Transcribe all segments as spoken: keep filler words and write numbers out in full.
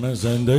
همه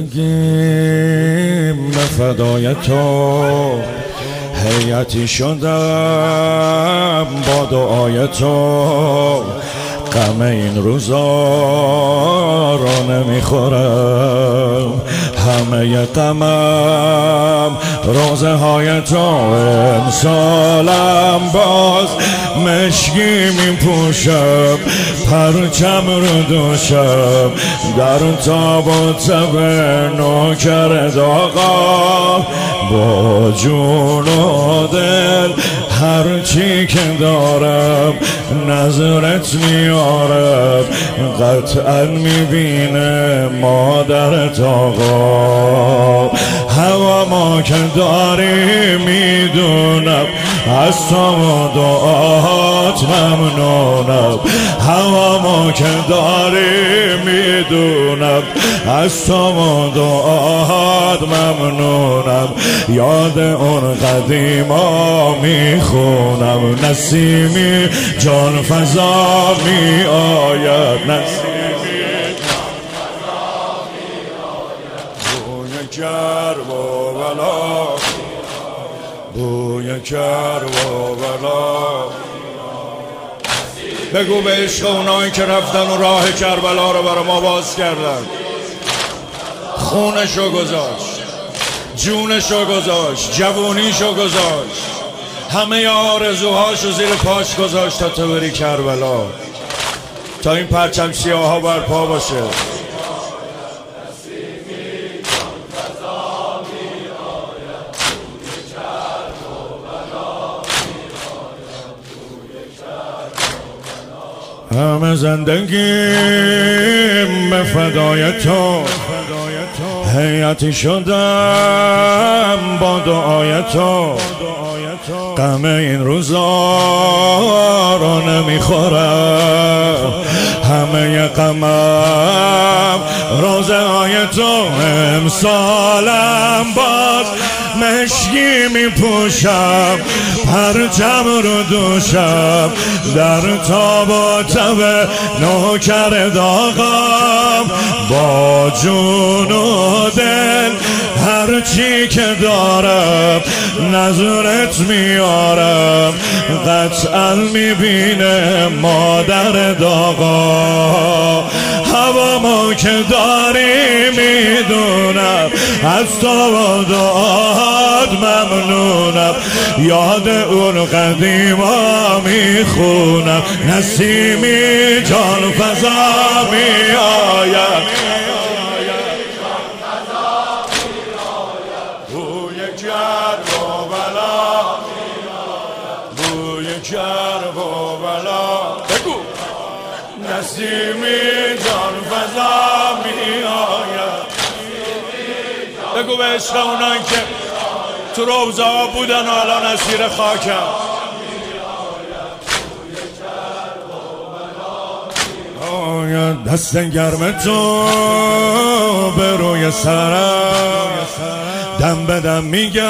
زندگیم به فدای تو هیئتی شدم با دعای تو، غم این روزا رو نمیخورم، همه غمم روزه های تو، امسالم باز مشکی میپوشم، پرچم رو دوشم، در تاب و تب نوکر داغا، با جون و دل هرچی که دارم نظرت میارم، قطعا میبینه مادرت آقا، هوا ما که داری میدونم، از تو و دعات ممنونم، هوا ما که داری میدونم، از تو و دعات ممنونم، یاد اون قدیما میخونم، نسیمی جان فضا می آید، نسیمی جان فضا می آید، بوی کرب و بلا، بوی کرب و بلا. بگو به عشق اونایی که رفتن و راه کربلا رو برای ما باز کردن، خونشو گذاشت، جونشو گذاشت، جوونیشو گذاشت، همه آرزوهاشو زیر پاش گذاشت تا تو بری کربلا، تا این پرچم سیاه ها برپا باشه. همه زندگیم به فدای تو هیئتی شدم با دعای تو، غم این روزا رو نمیخورم، همه غمم روزه های تو، امسالم باز مشکی میپوشم، پرچم رو دوشم، در تاب و تب نوکر داغم، با جون و دل هرچی که دارم نظرت میارم، قطعا میبینه مادر داغا، هوا ما که داری میدونم، از تو و دعات ممنونم، یاد اون قدیما میخونم، نسیمی جان فضا می آید، بوی کرب و بلا، بوی کرب و بلا. بگو نسیمی جان فضا می آید، بگو به عشق اونان که تو روزه ها بودن و الان اسیر خاکم، آید دست گرم تو به روی سرم، دم به دم میگم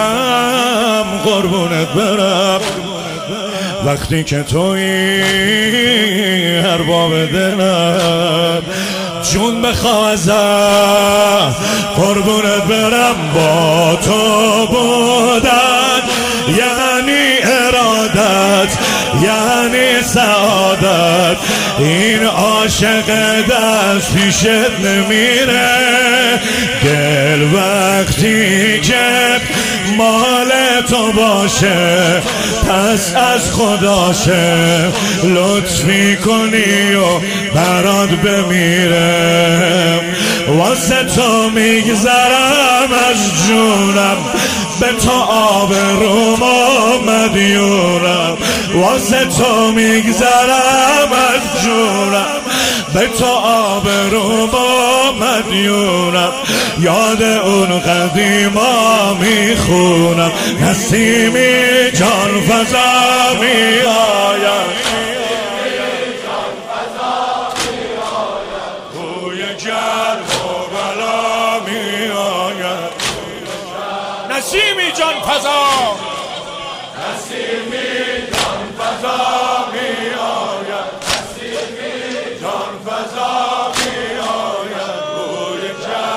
قربونت برم، وقتی که تویی ارباب دلم، جون بخواه ازم قربونت برم، با تو بودن یعنی ارادت، یعنی سعادت، این عاشق دست پیشت نمیره، دل وقتی که مال تو باشه پس از خداشه، لطفی کنی و برات بمیرم، واسه تو میگذرم از جونم، به تو آب روم مدیونم، واسه تو میگذرم از جونم، به تو آب روم مدیونم، یاد اون قدیما میخونم، نسیمی جان فضا می آید، بوی کرب و بلا می آید، نسیمی جان فضا، نسیمی جان فضا می آید، نسیمی جان فضا می آید، بوی کرب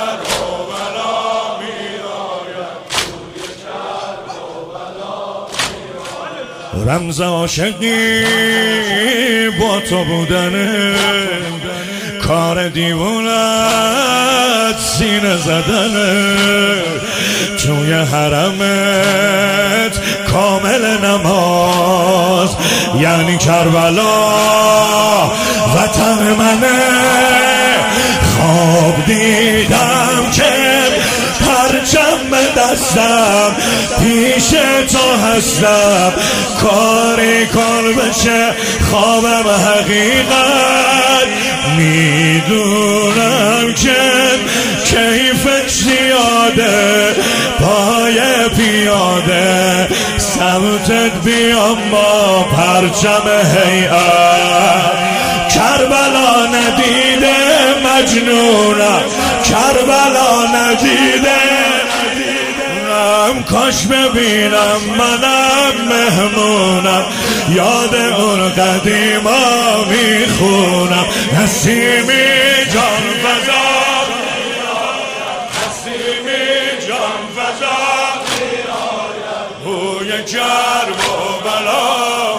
رمز عاشقی با تو بودنه، کار دیوونت سینه زدنه، توی حرمت کامل نماز، یعنی کربلا وطن منه. خواب دیدم که پرچم به دستم پیش تو هستم، کاری کن بشه خوابم حقیقت. میدونم که کیفش زیاده، پای پیاده سمتت بیام با پرچم هیئت. کربلا ندیده مجنونم، کربلا ندیده کاش ببینم منم مهمونم، یاد اون قدیما میخونم. نسیمی جان فضا، نسیمی جان فضا، بوی کرب و بلا